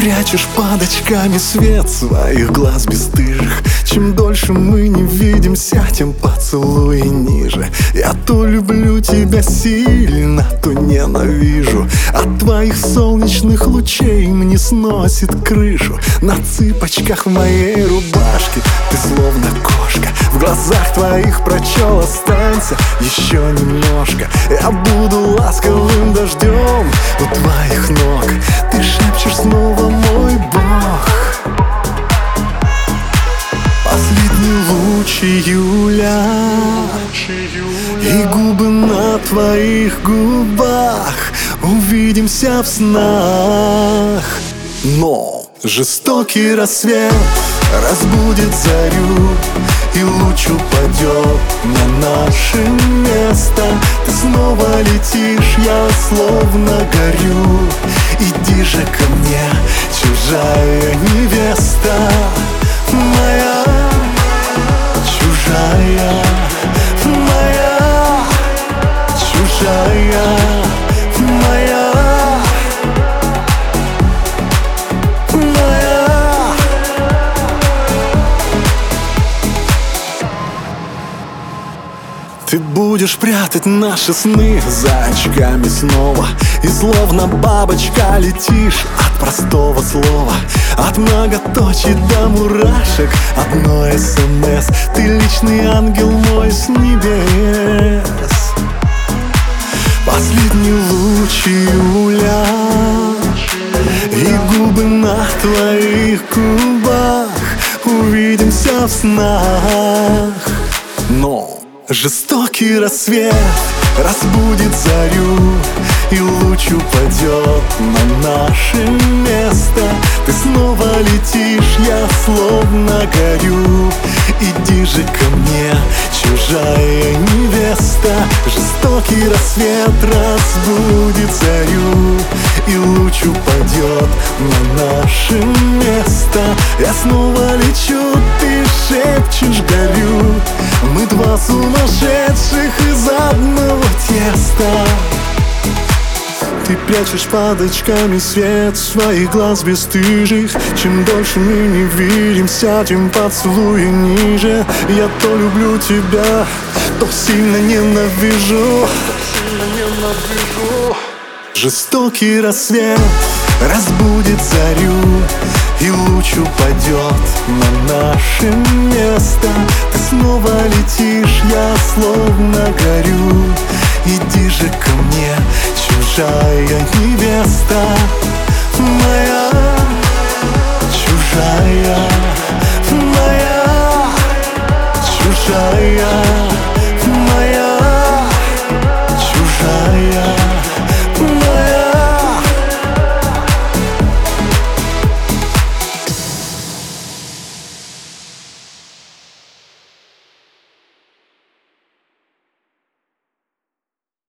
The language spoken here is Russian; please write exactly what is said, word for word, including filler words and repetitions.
прячешь под очками свет своих глаз бесстыжих. Чем дольше мы не видимся, тем поцелуй ниже. Я то люблю тебя сильно, то ненавижу. От твоих солнечных лучей мне сносит крышу. На цыпочках в моей рубашке ты словно кошка. В глазах твоих прочел: останься еще немножко. Я буду ласковым дождем у твоих ног. Ты шепчешь снова: мой Бог. Последний луч июля, и губы на твоих губах. Увидимся в снах. Но жестокий рассвет разбудит зарю, и луч упадет на наше место. Ты снова летишь, я словно горю. Иди же ко мне, чужая невеста моя, чужая, моя, чужая, моя, моя. Ты будешь прятать наши сны за очками снова, и словно бабочка летишь от простого слова. От многоточий до мурашек одно СМС. Ты личный ангел мой с небес. Последний луч июля, и губы на твоих губах. Увидимся в снах. Но жестокий рассвет разбудит зарю, и луч упадет на наше место. Ты снова летишь, я словно горю. Иди же ко мне, чужая невеста. Жестокий рассвет разбудит зарю, и луч упадет на наше место. Я снова лечу, ты шепчешь: горю. Мы два сумасшедших из одного теста. Ты прячешь под очками свет своих глаз бесстыжих. Чем дольше мы не видимся, тем поцелуи ниже. Я то люблю тебя, то сильно ненавижу. Жестокий рассвет разбудит зарю, и луч упадет на наше место. Ты снова летишь, я словно горю. Иди же ко мне, чужая невеста моя, чужая, моя, чужая.